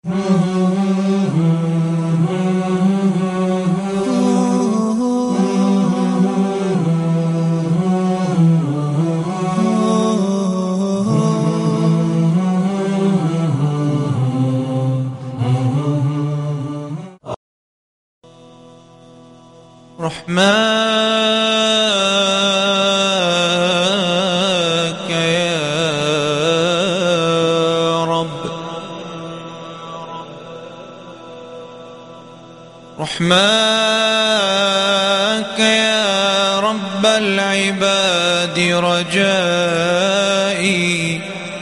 رحماك يا رب رحماك يا رب العباد رجائي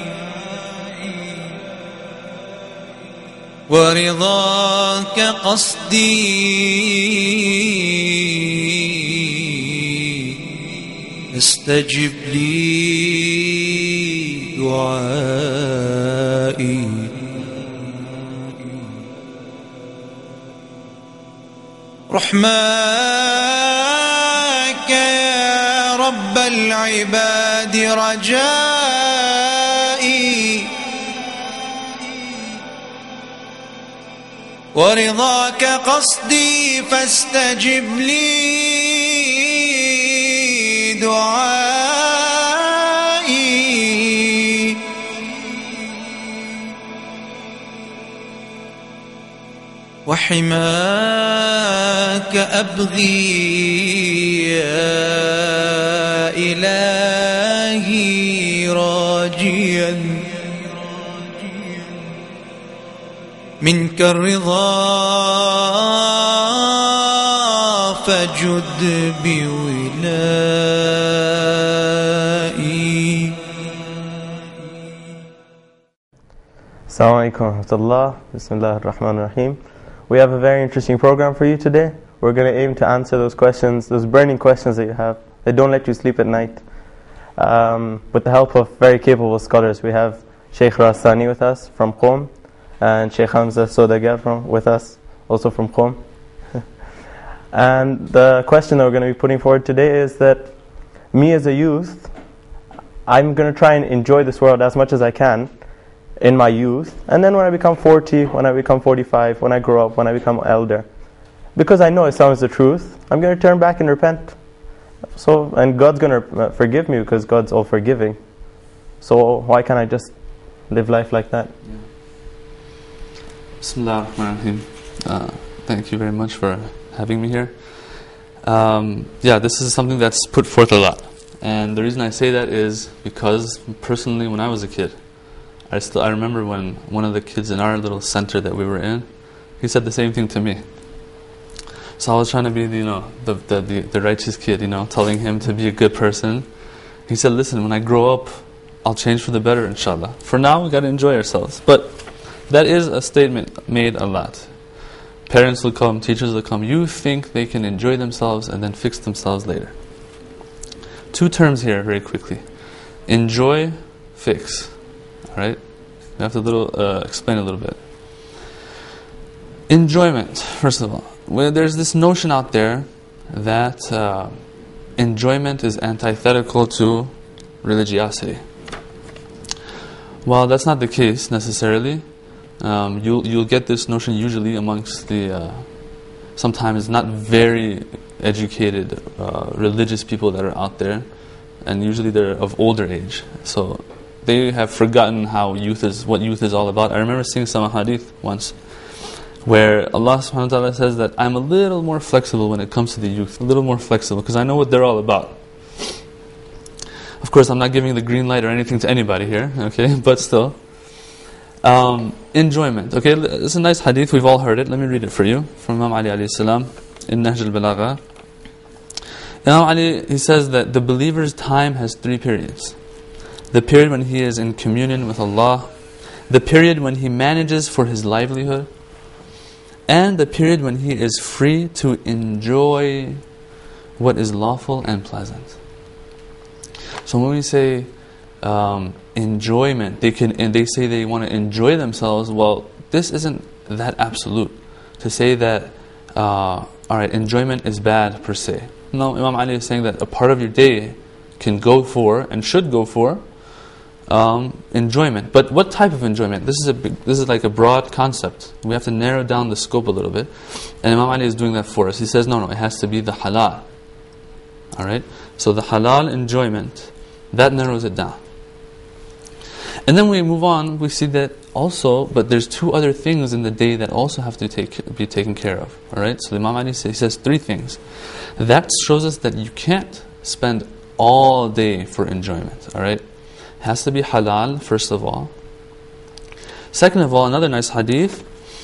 ورضاك قصدي استجب لي دعائي رحماك يا رب العباد رجائي ورضاك قصدي فاستجب لي دعائي وحماك أبغي يا إلهي راجيا منك الرضا فجد بولائي. Assalamu alaikum wa rahmatullah. Bismillah ar-Rahman ar-Rahim. We have a very interesting program for you today. We're going to aim to answer those questions, those burning questions that you have, that don't let you sleep at night. With the help of very capable scholars, we have Shaykh Rasani with us from Qom, and Shaykh Hamza Sodagar with us, also from Qom. And the question that we're going to be putting forward today is that me as a youth, I'm going to try and enjoy this world as much as I can in my youth, and then when I become 40, when I become 45, when I grow up, when I become elder, because I know Islam is the truth, I'm going to turn back and repent. And God's going to forgive me because God's all forgiving. So why can't I just live life like that? Yeah. Bismillah ar-Rahman ar-Rahim. Thank you very much for having me here. This is something that's put forth a lot. And the reason I say that is because personally when I was a kid, I remember when one of the kids in our little center that we were in, he said the same thing to me. So I was trying to be the righteous kid, telling him to be a good person. He said, listen, when I grow up, I'll change for the better, inshallah. For now, we got to enjoy ourselves. But that is a statement made a lot. Parents will come, teachers will come. You think they can enjoy themselves and then fix themselves later. Two terms here very quickly. Enjoy, fix. Alright? We have to explain a little bit. Enjoyment, first of all. There's this notion out there that enjoyment is antithetical to religiosity. While that's not the case necessarily, you'll get this notion usually amongst the sometimes not very educated religious people that are out there, and usually they're of older age. So they have forgotten what youth is all about. I remember seeing some hadith once where Allah subhanahu wa ta'ala says that I'm a little more flexible when it comes to the youth, a little more flexible, because I know what they're all about. Of course, I'm not giving the green light or anything to anybody here, okay, but still. Enjoyment, okay, it's a nice hadith, we've all heard it. Let me read it for you, from Imam Ali alayhi salam, in Nahj al-Balagha. Imam Ali, he says that the believer's time has 3 periods. The period when he is in communion with Allah, the period when he manages for his livelihood, and the period when he is free to enjoy what is lawful and pleasant. So when we say enjoyment, they say they want to enjoy themselves. Well, this isn't that absolute to say that alright, enjoyment is bad per se. No, Imam Ali is saying that a part of your day can go for and should go for enjoyment. But what type of enjoyment? This is like a broad concept. We have to narrow down the scope a little bit. And Imam Ali is doing that for us. He says, no, it has to be the halal. Alright? So the halal enjoyment, that narrows it down. And then we move on, we see that also, but there's two other things in the day that also have to be taken care of. Alright? So Imam Ali says three things. That shows us that you can't spend all day for enjoyment. Alright? Has to be halal, first of all. Second of all, another nice hadith,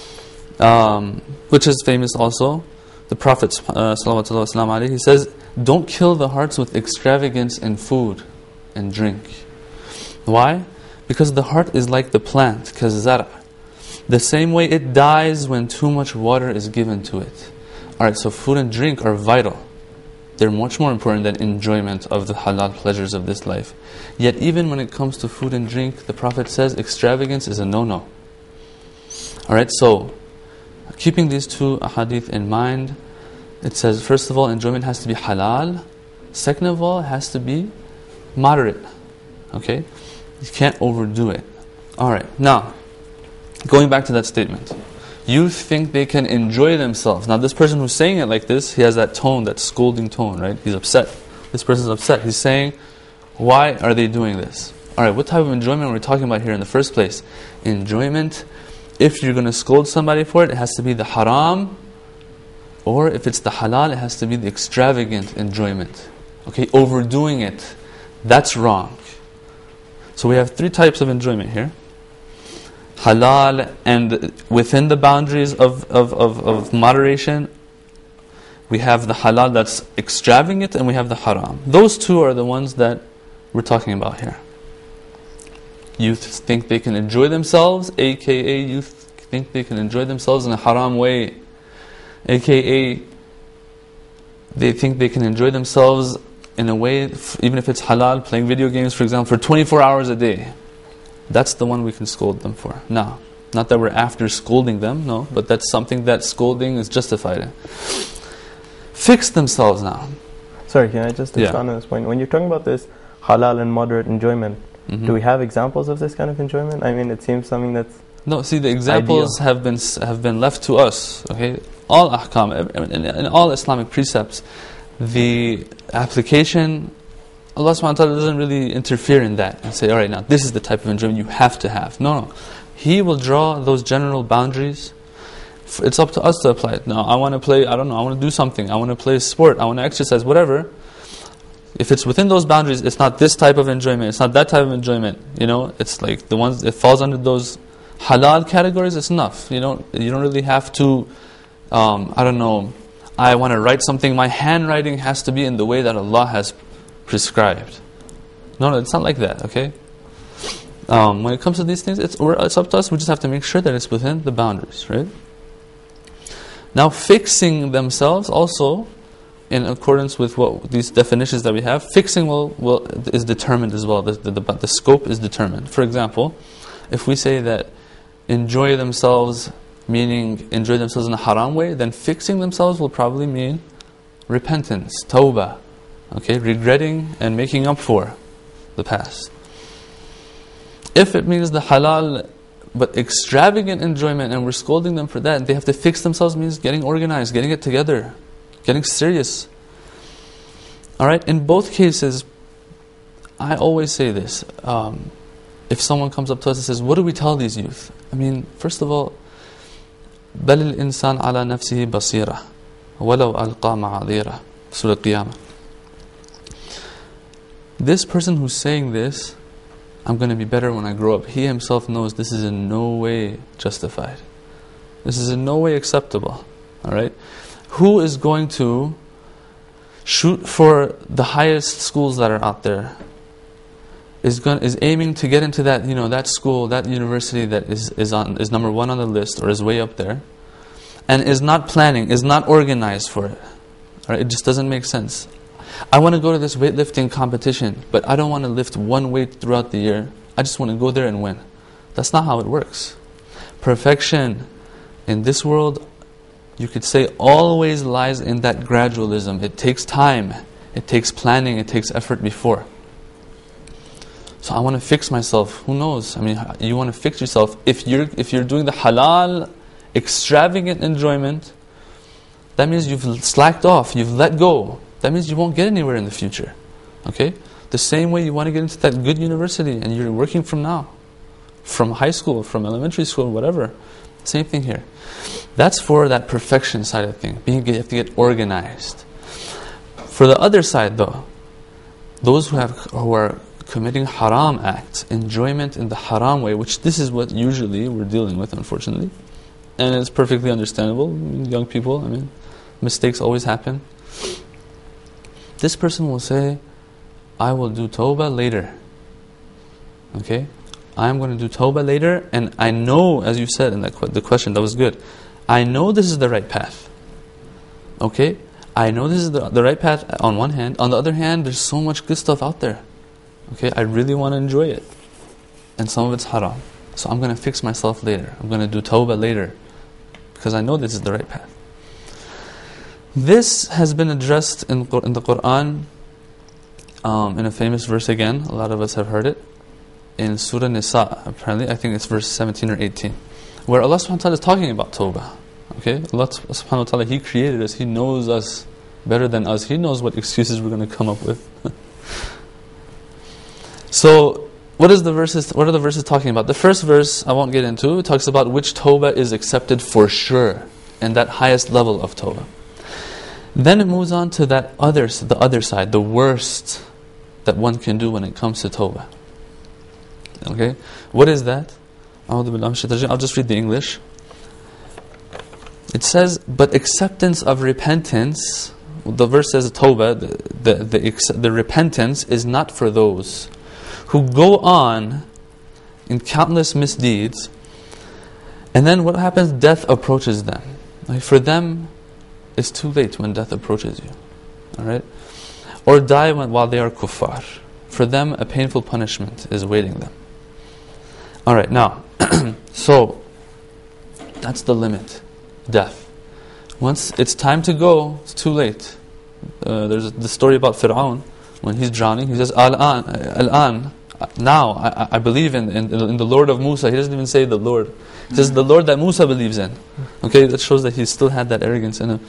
which is famous also. The Prophet ﷺ, he says, don't kill the hearts with extravagance in food and drink. Why? Because the heart is like the plant, kazara. The same way it dies when too much water is given to it. Alright, so food and drink are vital. They're much more important than enjoyment of the halal pleasures of this life. Yet even when it comes to food and drink, the Prophet says extravagance is a no-no. Alright, so keeping these two hadith in mind, it says first of all, enjoyment has to be halal. Second of all, it has to be moderate. Okay? You can't overdo it. Alright, now, going back to that statement. You think they can enjoy themselves. Now this person who's saying it like this, he has that tone, that scolding tone, right? He's upset. This person's upset. He's saying, why are they doing this? Alright, what type of enjoyment are we talking about here in the first place? Enjoyment, if you're going to scold somebody for it, it has to be the haram. Or if it's the halal, it has to be the extravagant enjoyment. Okay, overdoing it, that's wrong. So we have three types of enjoyment here. Halal, and within the boundaries of moderation, we have the halal that's extravagant, and we have the haram. Those two are the ones that we're talking about here. You think they can enjoy themselves, aka you think they can enjoy themselves in a haram way, aka they think they can enjoy themselves in a way, even if it's halal, playing video games, for example, for 24 hours a day. That's the one we can scold them for. Now, not that we're after scolding them, no, but that's something that scolding is justified in. Fix themselves now. Sorry, can I just expand on this point? When you're talking about this halal and moderate enjoyment, do we have examples of this kind of enjoyment? I mean, it seems something that's no. See, the examples have been left to us. Okay, all ahkam, in all Islamic precepts, the application, Allah subhanahu wa ta'ala doesn't really interfere in that and say, alright, now this is the type of enjoyment you have to have. No. He will draw those general boundaries. It's up to us to apply it. Now, I want to play, I want to do something. I want to play sport. I want to exercise, whatever. If it's within those boundaries, it's not this type of enjoyment. It's not that type of enjoyment. You know, it's like the ones, it falls under those halal categories, it's enough. You don't really have to, I want to write something. My handwriting has to be in the way that Allah has prescribed. No, it's not like that, okay? When it comes to these things, it's up to us. We just have to make sure that it's within the boundaries, right? Now, fixing themselves also, in accordance with what these definitions that we have, fixing is determined as well. The scope is determined. For example, if we say that enjoy themselves, meaning enjoy themselves in a haram way, then fixing themselves will probably mean repentance, tawbah. Okay, regretting and making up for the past. If it means the halal but extravagant enjoyment and we're scolding them for that, and they have to fix themselves, means getting organized, getting it together, getting serious. Alright, in both cases, I always say this. If someone comes up to us and says, what do we tell these youth? I mean, first of all, بَلِ الْإِنسَانَ عَلَى نَفْسِهِ بَصِيرًا وَلَوْ أَلْقَى مَعَذِيرًا Surah Qiyamah. This person who's saying this, I'm going to be better when I grow up, he himself knows this is in no way justified. This is in no way acceptable. Alright? Who is going to shoot for the highest schools that are out there? Is aiming to get into that, that school, that university that is number one on the list or is way up there, and is not planning, is not organized for it. Alright? It just doesn't make sense. I want to go to this weightlifting competition, but I don't want to lift one weight throughout the year. I just want to go there and win. That's not how it works. Perfection in this world, you could say, always lies in that gradualism. It takes time, it takes planning, it takes effort before. So I want to fix myself. Who knows? I mean, you want to fix yourself. If you're doing the halal, extravagant enjoyment, that means you've slacked off, you've let go. That means you won't get anywhere in the future. Okay? The same way you want to get into that good university and you're working from now. From high school, from elementary school, whatever. Same thing here. That's for that perfection side of things. You have to get organized. For the other side though, those who are committing haram acts, enjoyment in the haram way, which this is what usually we're dealing with, unfortunately. And it's perfectly understandable. Young people, I mean, mistakes always happen. This person will say, I will do tawbah later. Okay? I'm going to do tawbah later, and I know, as you said in the question, that was good. I know this is the right path. Okay? I know this is the right path on one hand. On the other hand, there's so much good stuff out there. Okay? I really want to enjoy it. And some of it's haram. So I'm going to fix myself later. I'm going to do tawbah later. Because I know this is the right path. This has been addressed in the Quran in a famous verse again. A lot of us have heard it. In Surah Nisa, apparently, I think it's verse 17 or 18, where Allah subhanahu wa ta'ala is talking about tawbah. Okay? Allah subhanahu wa ta'ala, He created us, He knows us better than us, He knows what excuses we're going to come up with. So, what are the verses talking about? The first verse, I won't get into, it talks about which tawbah is accepted for sure, and that highest level of tawbah. Then it moves on to the other side, the worst that one can do when it comes to tawbah. Okay, what is that? I'll just read the English. It says, but acceptance of repentance, the verse says tawbah, the repentance is not for those who go on in countless misdeeds, and then what happens? Death approaches them. Like for them, it's too late when death approaches you. Alright? Or die while they are kuffar. For them, a painful punishment is awaiting them. Alright, now, so, that's the limit. Death. Once it's time to go, it's too late. There's the story about Fir'aun, when he's drowning, he says, Al-an, now, I believe in the Lord of Musa. He doesn't even say the Lord. He says the Lord that Musa believes in. Okay, that shows that he still had that arrogance in him.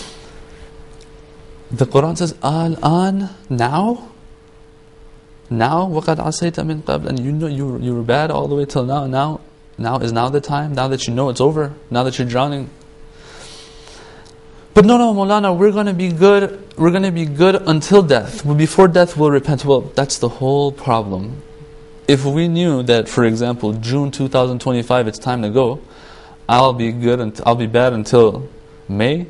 The Quran says, Al-an, now? Now, وَقَدْ عَصَيْتَ مِنْ قَبْلِ, and you know you were bad all the way till now. Now is now the time, now that you know it's over, now that you're drowning. But no, Maulana, we're going to be good until death. Before death we'll repent. Well, that's the whole problem. If we knew that, for example, June 2025 it's time to go, I'll be bad until May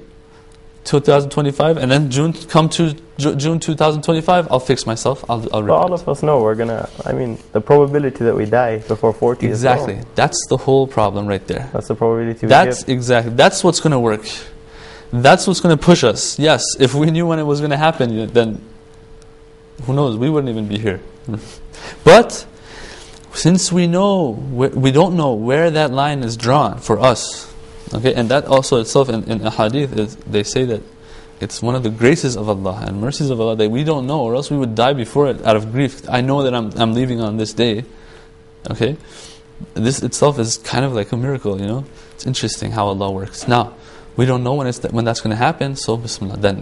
2025, and then June 2025, I'll fix myself, I'll repent. But all of us know the probability that we die before 40 exactly. is low. That's the whole problem right there. That's the probability That's what's going to work. That's what's going to push us. Yes, if we knew when it was going to happen, then who knows, we wouldn't even be here. But since we don't know where that line is drawn for us. Okay, and that also itself in a hadith, they say that it's one of the graces of Allah and mercies of Allah that we don't know, or else we would die before it out of grief. I know that I'm leaving on this day. Okay, this itself is kind of like a miracle, you know. It's interesting how Allah works. Now, we don't know when that's going to happen, so bismillah. Then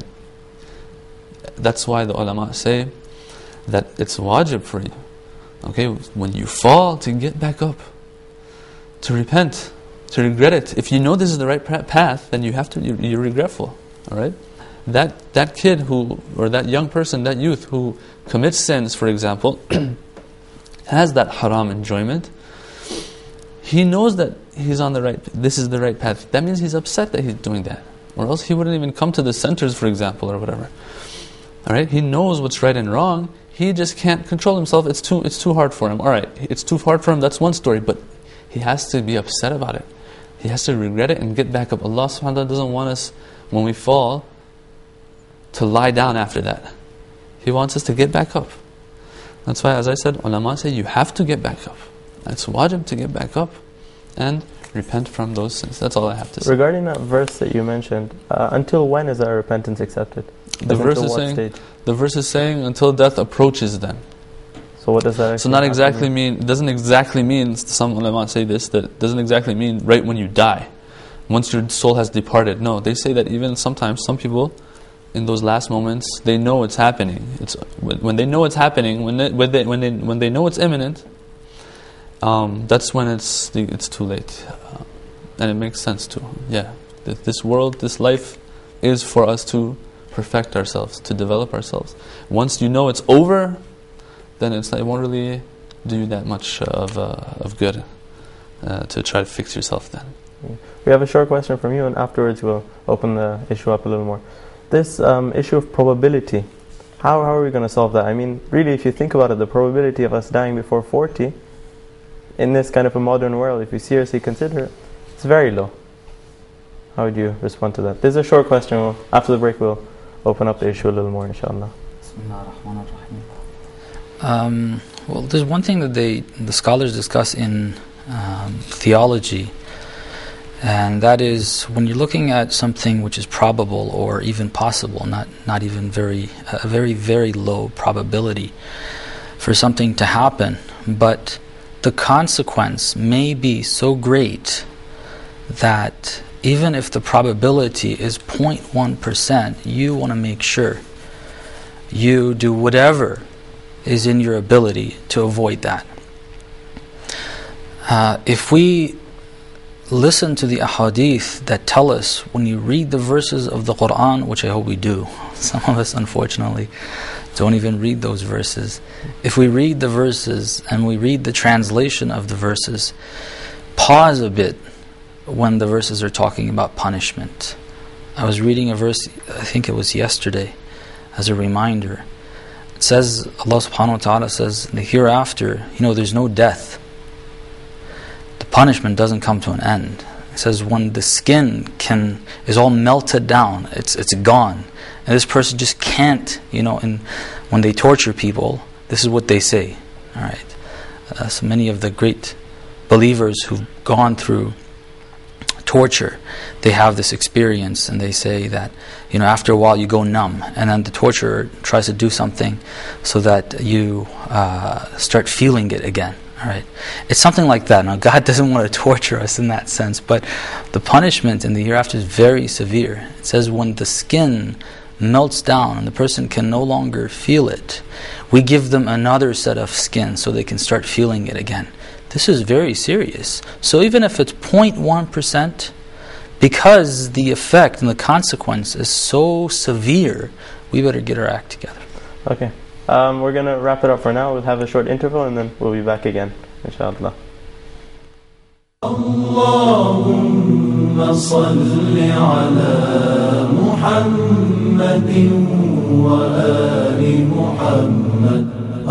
that's why the ulama say that it's wajib for you. Okay, when you fall, to get back up, to repent, to regret it. If you know this is the right path, then you have to. You're regretful. All right. That kid or that young person, that youth who commits sins, for example, has that haram enjoyment. He knows that he's on this is the right path. That means he's upset that he's doing that, or else he wouldn't even come to the centers, for example, or whatever. All right. He knows what's right and wrong. He just can't control himself. It's too hard for him. All right. It's too hard for him. That's one story, but he has to be upset about it. He has to regret it and get back up. Allah subhanahu wa ta'ala doesn't want us, when we fall, to lie down after that. He wants us to get back up. That's why, as I said, ulama say you have to get back up. It's wajib to get back up and repent from those sins. That's all I have to say. Regarding that verse that you mentioned, until when is our repentance accepted? The verse is saying until death approaches them. So what does that So not exactly mean, doesn't exactly mean, some ulama say this, that doesn't exactly mean right when you die, once your soul has departed. No, they say that even sometimes some people, in those last moments, they know it's happening. It's when they know it's happening, when they know it's imminent, that's when it's too late, and it makes sense too. Yeah, this world, this life, is for us to perfect ourselves, to develop ourselves. Once you know it's over, then it won't really do you that much of good to try to fix yourself then. We have a short question from you, and afterwards we'll open the issue up a little more. This issue of probability, how are we going to solve that? I mean, really, if you think about it, the probability of us dying before 40 in this kind of a modern world, if you seriously consider it, it's very low. How would you respond to that? This is a short question. After the break, we'll open up the issue a little more, inshallah. Well, there's one thing that the scholars discuss in theology, and that is when you're looking at something which is probable or even possible, not even a very, very low probability for something to happen, but the consequence may be so great that even if the probability is 0.1%, you want to make sure you do whatever is in your ability to avoid that. If we listen to the ahadith that tell us when you read the verses of the Quran, which I hope we do, some of us unfortunately don't even read those verses. If we read the verses and we read the translation of the verses, pause a bit when the verses are talking about punishment. I was reading a verse, I think it was yesterday, as a reminder. It says, Allah subhanahu wa ta'ala says, the hereafter, there's no death. The punishment doesn't come to an end. It says when the skin is all melted down, it's gone. And this person just can't, and when they torture people, this is what they say. All right. So many of the great believers who've gone through torture, they have this experience, and they say that after a while you go numb, and then the torturer tries to do something so that you start feeling it again. All right, it's something like that. Now, God doesn't want to torture us in that sense, but the punishment in the hereafter is very severe. It says when the skin melts down and the person can no longer feel it, we give them another set of skin so they can start feeling it again. This is very serious. So even if it's 0.1%, because the effect and the consequence is so severe, we better get our act together. Okay. We're going to wrap it up for now. We'll have a short interval and then we'll be back again, inshallah. Allahumma salli ala Muhammadin wa ali Muhammad.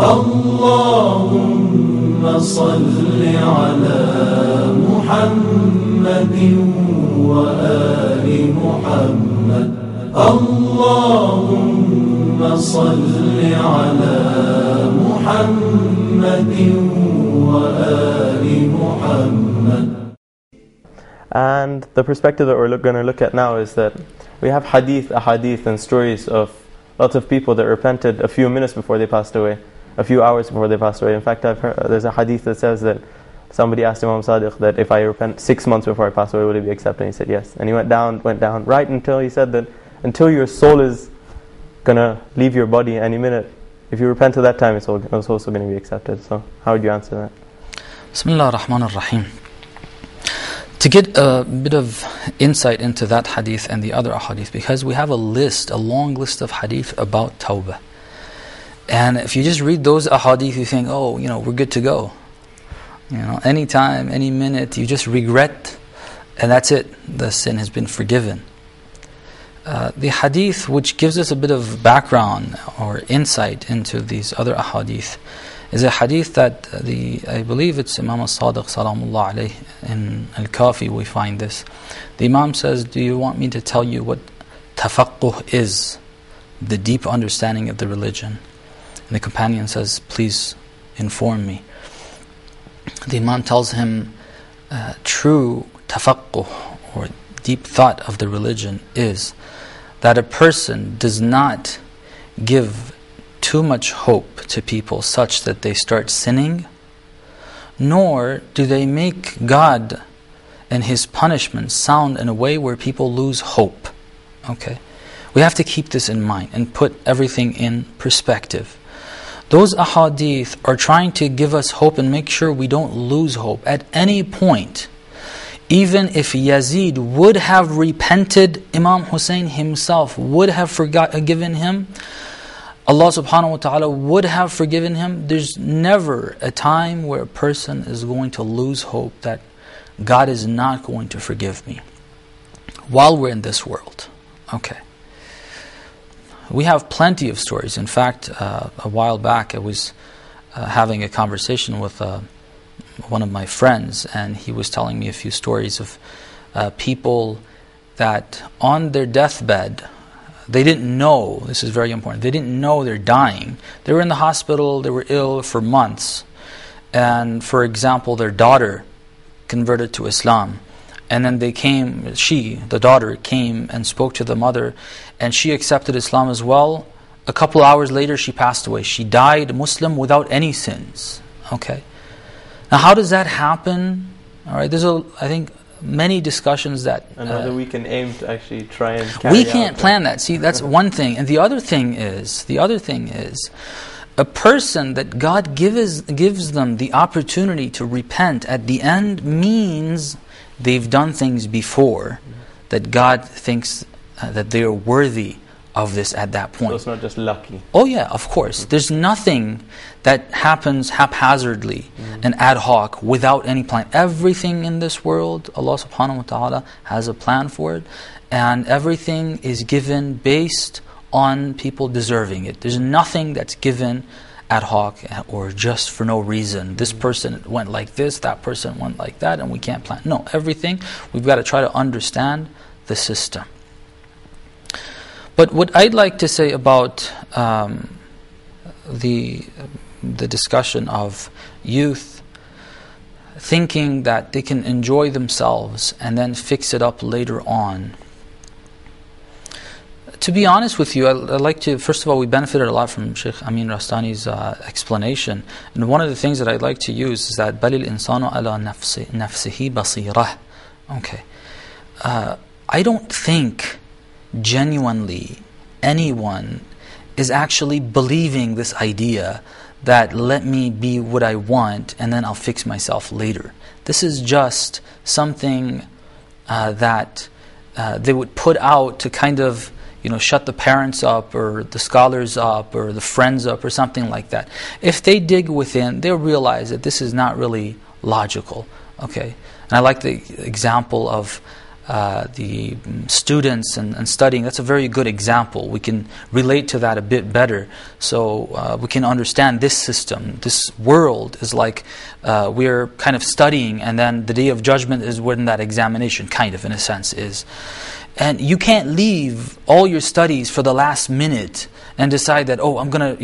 Allahumma salli ala Muhammadin wa ali Muhammad. Allahumma salli ala Muhammadin wa ali Muhammad. And the perspective that we're going to look at now is that we have ahadith and stories of lots of people that repented a few minutes before they passed away, a few hours before they passed away. In fact, I've heard there's a hadith that says that somebody asked Imam Sadiq that if I repent 6 months before I pass away, will it be accepted? And he said yes. And he went down, right until he said that until your soul is going to leave your body any minute, if you repent at that time, it's also going to be accepted. So how would you answer that? Bismillah ar-Rahman ar-Rahim. To get a bit of insight into that hadith and the other ahadith, because we have a long list of hadith about tawbah. And if you just read those ahadith, you think, we're good to go. Anytime, any minute, you just regret, and that's it. The sin has been forgiven. The hadith which gives us a bit of background or insight into these other ahadith is a hadith that I believe it's Imam al-Sadiq salamullah alayh in Al-Kafi we find this. The Imam says, do you want me to tell you what tafaqquh is? The deep understanding of the religion. And the companion says, please inform me. The Imam tells him, true tafaqquh or deep thought of the religion is that a person does not give too much hope to people such that they start sinning, nor do they make God and His punishment sound in a way where people lose hope. Okay? We have to keep this in mind and put everything in perspective. Those ahadith are trying to give us hope and make sure we don't lose hope at any point. Even if Yazid would have repented, Imam Hussein himself would have forgiven him, Allah subhanahu wa ta'ala would have forgiven him. There's never a time where a person is going to lose hope that God is not going to forgive me while we're in this world. Okay. We have plenty of stories. In fact, a while back I was having a conversation with one of my friends, and he was telling me a few stories of people that on their deathbed, they didn't know, this is very important, they didn't know they're dying. They were in the hospital, they were ill for months. And for example, their daughter converted to Islam. And then the daughter came and spoke to the mother, and she accepted Islam as well. A couple hours later, she passed away. She died Muslim without any sins. Okay. Now, how does that happen? All right. There's I think many discussions that whether we can aim to actually try and carry we can't plan that. See, that's one thing. And the other thing is, a person that God gives them the opportunity to repent at the end means they've done things before that God thinks that they are worthy of this at that point. So it's not just lucky. Oh yeah, of course. There's nothing that happens haphazardly and ad hoc without any plan. Everything in this world, Allah subhanahu wa ta'ala has a plan for it, and everything is given based on people deserving it. There's nothing that's given ad hoc or just for no reason. This person went like this, that person went like that, and we can't plan. No, everything, we've got to try to understand the system. But what I'd like to say about the discussion of youth thinking that they can enjoy themselves and then fix it up later on. To be honest with you, I'd like to, first of all, we benefited a lot from Sheikh Amin Rastani's explanation. And one of the things that I'd like to use is that بَلِ الْإِنسَانُ عَلَى نَفْسِهِ بَصِيرَةٌ. Okay. I don't think genuinely anyone is actually believing this idea that let me be what I want and then I'll fix myself later. This is just something that they would put out to kind of shut the parents up or the scholars up or the friends up or something like that. If they dig within, they'll realize that this is not really logical. Okay, and I like the example of the students and studying. That's a very good example. We can relate to that a bit better, so we can understand this system. This world is like we're kind of studying, and then the day of judgment is when that examination, kind of in a sense, is. And you can't leave all your studies for the last minute and decide that, I'm going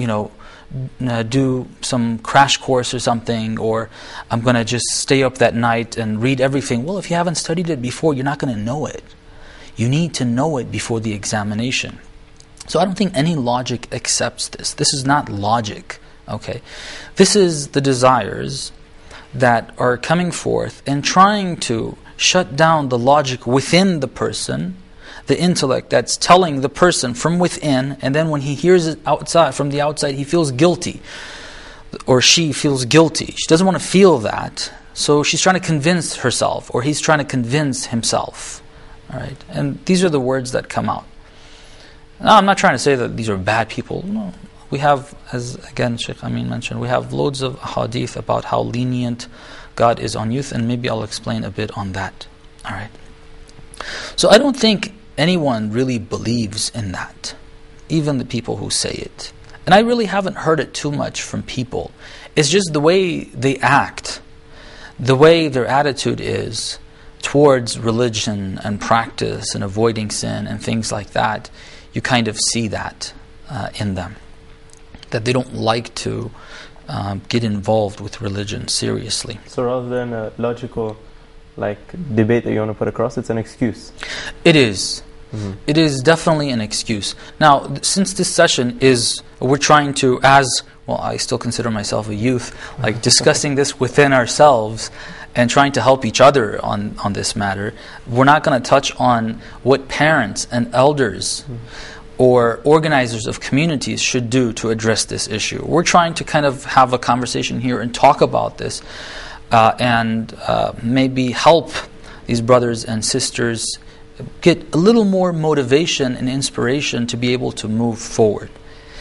to do some crash course or something, or I'm going to just stay up that night and read everything. Well, if you haven't studied it before, you're not going to know it. You need to know it before the examination. So I don't think any logic accepts this. This is not logic. Okay, this is the desires that are coming forth and trying to shut down the logic within the person, the intellect that's telling the person from within, and then when he hears it outside, from the outside, he feels guilty, or she feels guilty. She doesn't want to feel that, so she's trying to convince herself, or he's trying to convince himself. All right, and these are the words that come out. Now, I'm not trying to say that these are bad people. No. We have, as again Sheikh Amin mentioned, we have loads of hadith about how lenient God is on youth, and maybe I'll explain a bit on that. All right. So I don't think anyone really believes in that, even the people who say it. And I really haven't heard it too much from people. It's just the way they act, the way their attitude is towards religion and practice and avoiding sin and things like that. You kind of see that in them, that they don't like to get involved with religion seriously. So rather than a logical debate that you want to put across, it's an excuse. It is. It is definitely an excuse. Now, since this session is, we're trying to, as, well, I still consider myself a youth, like discussing this within ourselves and trying to help each other on this matter, we're not going to touch on what parents and elders or organizers of communities should do to address this issue. We're trying to kind of have a conversation here and talk about this and maybe help these brothers and sisters get a little more motivation and inspiration to be able to move forward.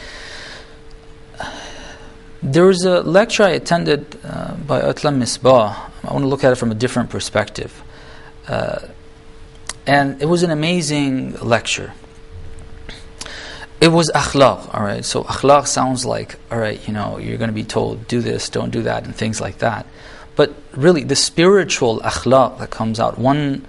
There was a lecture I attended by Atlam Misbah. I want to look at it from a different perspective. And it was an amazing lecture. It was akhlaq, all right? So akhlaq sounds like, all right, you know, you're going to be told, do this, don't do that, and things like that. But really, the spiritual akhlaq that comes out, one,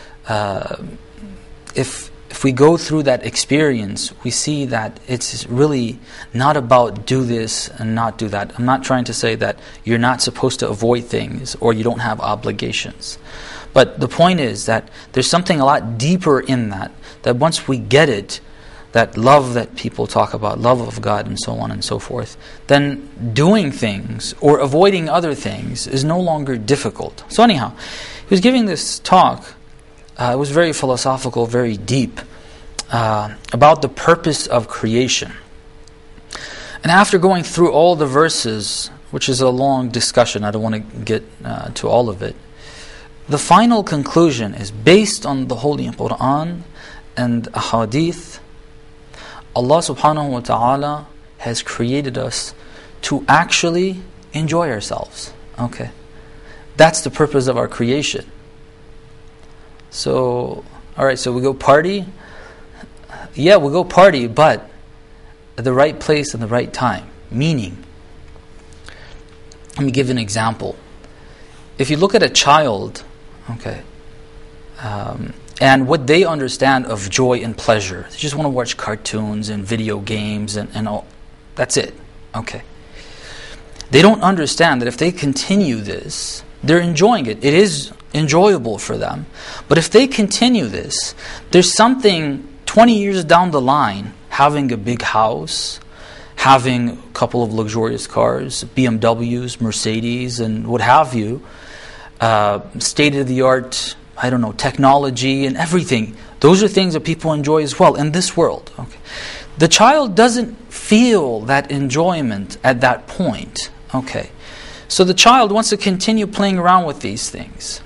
if we go through that experience, we see that it's really not about do this and not do that. I'm not trying to say that you're not supposed to avoid things or you don't have obligations. But the point is that there's something a lot deeper in that once we get it, that love that people talk about, love of God and so on and so forth, then doing things or avoiding other things is no longer difficult. So anyhow, he was giving this talk. It was very philosophical, very deep, about the purpose of creation. And after going through all the verses, which is a long discussion, I don't want to get to all of it, the final conclusion is based on the Holy Quran and Ahadith. Allah subhanahu wa ta'ala has created us to actually enjoy ourselves. Okay. That's the purpose of our creation. So, alright, so we go party. Yeah, we'll go party, but at the right place and the right time. Meaning, let me give an example. If you look at a child, okay, and what they understand of joy and pleasure, they just want to watch cartoons and video games and all. That's it. Okay. They don't understand that if they continue this, they're enjoying it. It is enjoyable for them. But if they continue this, there's something 20 years down the line, having a big house, having a couple of luxurious cars, BMWs, Mercedes, and what have you, state-of-the-art, I don't know, technology and everything. Those are things that people enjoy as well in this world. Okay. The child doesn't feel that enjoyment at that point. Okay. So the child wants to continue playing around with these things.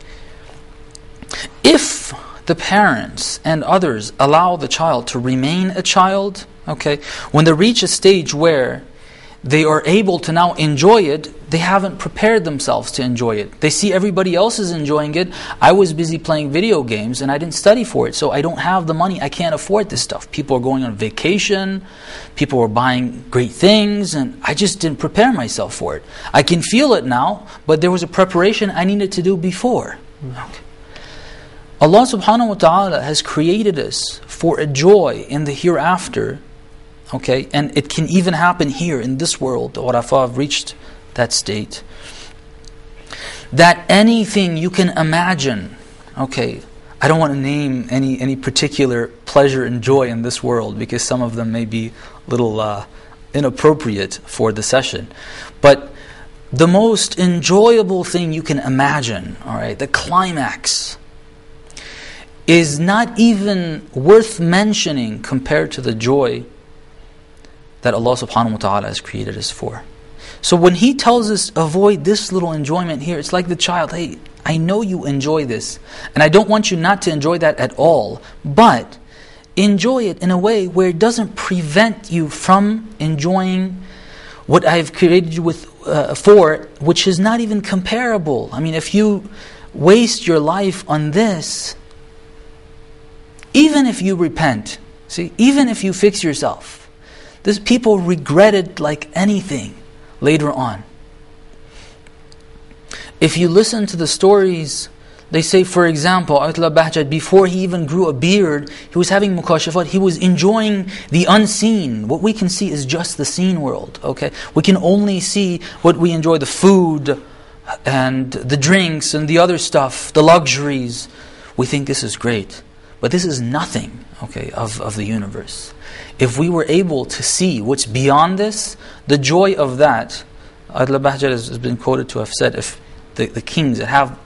If the parents and others allow the child to remain a child, okay, when they reach a stage where they are able to now enjoy it, they haven't prepared themselves to enjoy it. They see everybody else is enjoying it. I was busy playing video games and I didn't study for it, so I don't have the money. I can't afford this stuff. People are going on vacation. People are buying great things, and I just didn't prepare myself for it. I can feel it now, but there was a preparation I needed to do before. Okay. Allah subhanahu wa ta'ala has created us for a joy in the hereafter. Okay, and it can even happen here in this world. The Urafa have reached that state. That anything you can imagine, okay, I don't want to name any particular pleasure and joy in this world because some of them may be a little inappropriate for the session. But the most enjoyable thing you can imagine, all right, the climax, is not even worth mentioning compared to the joy that Allah subhanahu wa ta'ala has created us for. So when He tells us avoid this little enjoyment here, it's like the child, hey, I know you enjoy this, and I don't want you not to enjoy that at all, but enjoy it in a way where it doesn't prevent you from enjoying what I've created you with for, which is not even comparable. I mean, if you waste your life on this, even if you repent, see, even if you fix yourself, this people regret it like anything later on. If you listen to the stories, they say, for example, Ayatollah Bahjat, before he even grew a beard, he was having mukashafat, he was enjoying the unseen. What we can see is just the seen world. Okay, we can only see what we enjoy, the food and the drinks and the other stuff, the luxuries. We think this is great. But this is nothing, okay, of the universe. If we were able to see what's beyond this, the joy of that, Ayatollah Bahjat has been quoted to have said, if the kings that have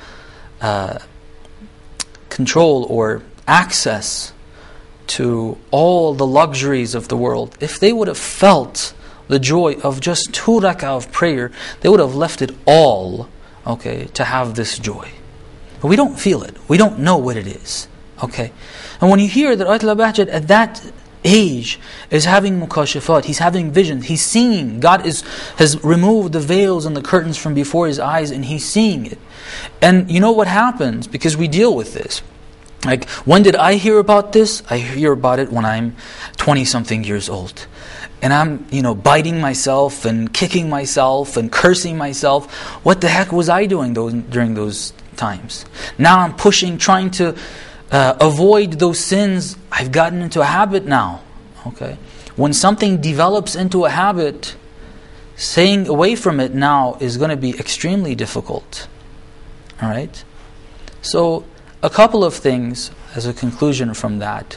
control or access to all the luxuries of the world, if they would have felt the joy of just 2 rak'ah of prayer, they would have left it all, okay, to have this joy. But we don't feel it. We don't know what it is. Okay? And when you hear that Ayatollah Bahjat at that age is having mukashafat, he's having visions, he's seeing, God has removed the veils and the curtains from before his eyes and he's seeing it. And you know what happens? Because we deal with this. Like, when did I hear about this? I hear about it when I'm 20-something years old. And I'm, biting myself and kicking myself and cursing myself. What the heck was I doing during those times? Now I'm pushing, trying to avoid those sins. I've gotten into a habit now. Okay, when something develops into a habit, staying away from it now is going to be extremely difficult. All right. So a couple of things as a conclusion from that.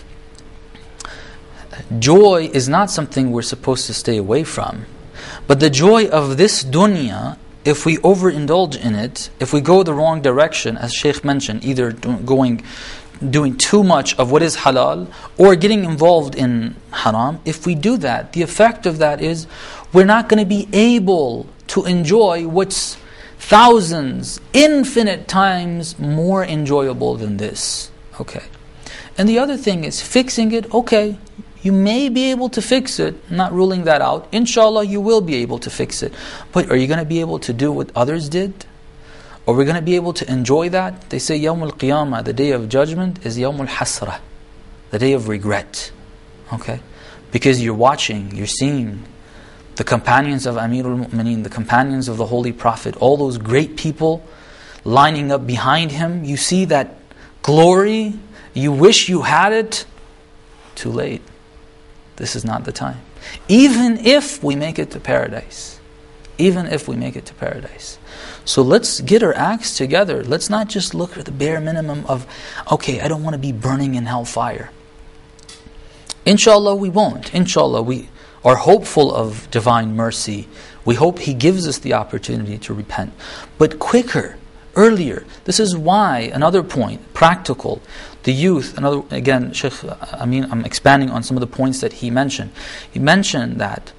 Joy is not something we're supposed to stay away from, but the joy of this dunya, if we overindulge in it, if we go the wrong direction, as Shaykh mentioned, either doing too much of what is halal or getting involved in haram, if we do that, the effect of that is we're not going to be able to enjoy what's thousands, infinite times more enjoyable than this. Okay. And the other thing is fixing it. Okay, you may be able to fix it, I'm not ruling that out. Inshallah, you will be able to fix it. But are you going to be able to do what others did? Are we going to be able to enjoy that? They say Yawm al-Qiyamah, the day of judgment, is Yawm al-Hasrah, the day of regret. Okay? Because you're watching, you're seeing the companions of Amirul Mu'mineen, the companions of the Holy Prophet, all those great people lining up behind him. You see that glory, you wish you had it. Too late. This is not the time. Even if we make it to paradise. Even if we make it to paradise. So let's get our acts together. Let's not just look at the bare minimum of, okay, I don't want to be burning in hellfire. Inshallah we won't. Inshallah we are hopeful of divine mercy. We hope He gives us the opportunity to repent. But quicker, earlier. This is why, another point, practical. The youth, again, Shaykh Amin, I'm expanding on some of the points that he mentioned. He mentioned that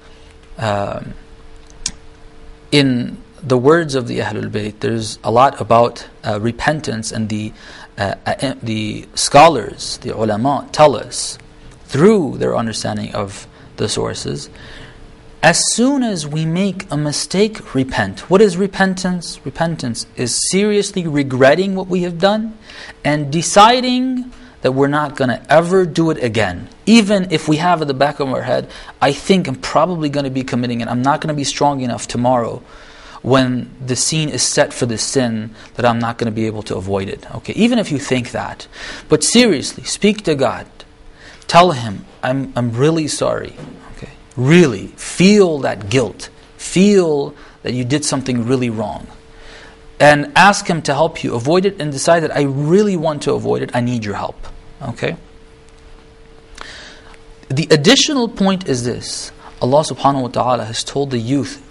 in the words of the Ahlul Bayt, there's a lot about repentance, and the scholars, the ulama, tell us through their understanding of the sources, as soon as we make a mistake, repent. What is repentance? Repentance is seriously regretting what we have done and deciding that we're not going to ever do it again. Even if we have at the back of our head, I think I'm probably going to be committing it. I'm not going to be strong enough tomorrow when the scene is set for the sin that I'm not going to be able to avoid it. Okay, even if you think that. But seriously, speak to God. Tell Him, I'm really sorry. Really feel that guilt, feel that you did something really wrong, and ask Him to help you avoid it, and decide that I really want to avoid it, I need your help. Okay? The additional point is this: Allah subhanahu wa ta'ala has told the youth,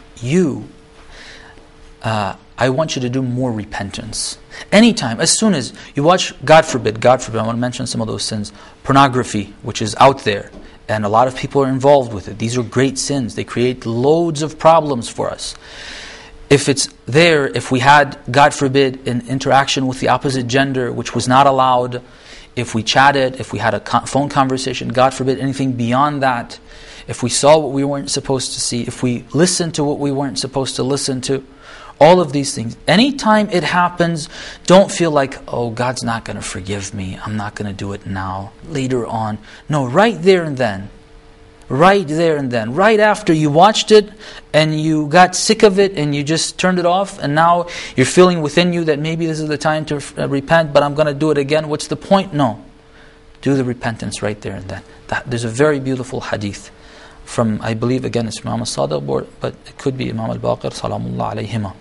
I want you to do more repentance. Anytime, as soon as you watch, God forbid, I want to mention some of those sins, pornography, which is out there, and a lot of people are involved with it. These are great sins. They create loads of problems for us. If it's there, if we had, God forbid, an interaction with the opposite gender, which was not allowed, if we chatted, if we had a phone conversation, God forbid, anything beyond that, if we saw what we weren't supposed to see, if we listened to what we weren't supposed to listen to, all of these things. Anytime it happens, don't feel like, oh, God's not going to forgive me. I'm not going to do it now, later on. No, right there and then. Right there and then. Right after you watched it and you got sick of it and you just turned it off, and now you're feeling within you that maybe this is the time to repent, but I'm going to do it again. What's the point? No. Do the repentance right there and then. There's a very beautiful hadith from, I believe, again, it's Imam al-Sadiq, but it could be Imam al-Baqir, salamullah alayhima,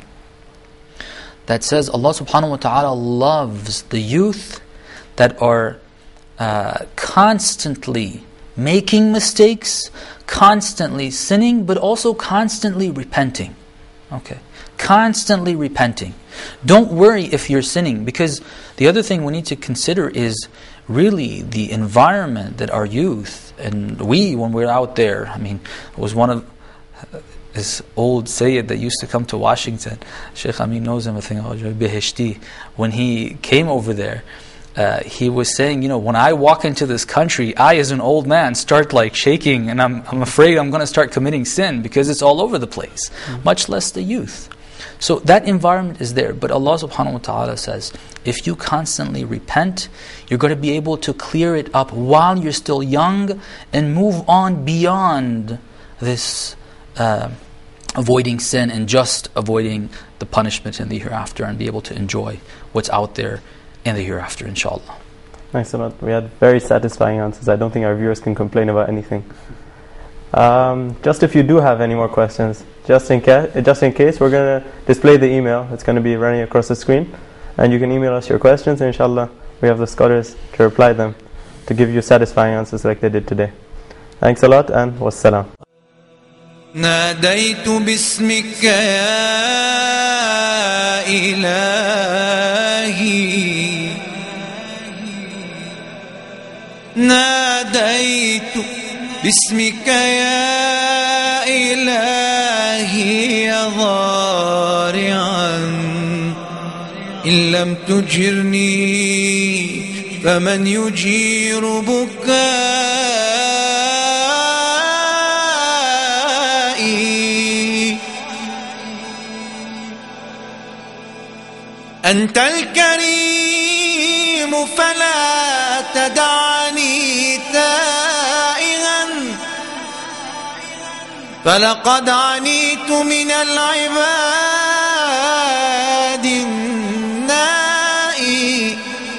that says Allah subhanahu wa ta'ala loves the youth that are constantly making mistakes, constantly sinning, but also constantly repenting. Okay, constantly repenting. Don't worry if you're sinning, because the other thing we need to consider is really the environment that our youth and we, when we're out there. I mean, it was one of this old Sayyid that used to come to Washington. Sheikh Amin knows him, I think, Beheshti. When he came over there, he was saying, when I walk into this country, I as an old man start like shaking, and I'm afraid I'm going to start committing sin because it's all over the place, much less the youth. So that environment is there. But Allah subhanahu wa ta'ala says, if you constantly repent, you're going to be able to clear it up while you're still young and move on beyond this avoiding sin and just avoiding the punishment in the hereafter, and be able to enjoy what's out there in the hereafter, inshallah. Thanks a lot. We had very satisfying answers. I don't think our viewers can complain about anything. Just if you do have any more questions, just in case, we're going to display the email. It's going to be running across the screen, and you can email us your questions, and inshallah we have the scholars to reply them, to give you satisfying answers like they did today. Thanks a lot, and wassalam. ناديت باسمك يا إلهي ناديت باسمك يا إلهي ضارعا إن لم تجرني فمن يجير بكائي أنت الكريم فلا تدعني تائها فلقد عنيت من العباد النائي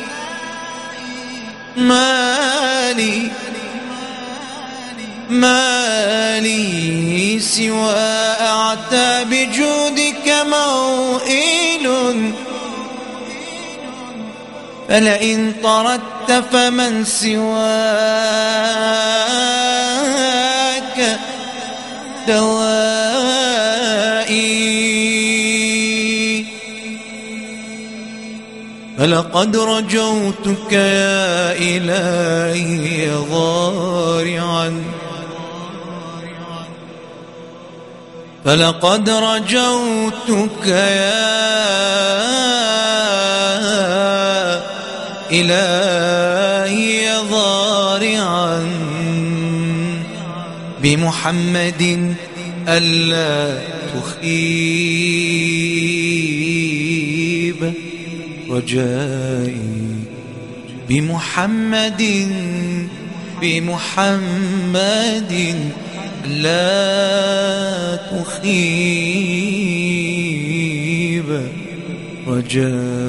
ما لي سوى أعتاب جودك موئل فلئن طردت فمن سواك دوائي فلقد رجوتك يا إلهي ضارعا فلقد رجوتك يا إلهي ضارعا بمحمد ألا تخيب رجائي بمحمد لا تخيب رجائي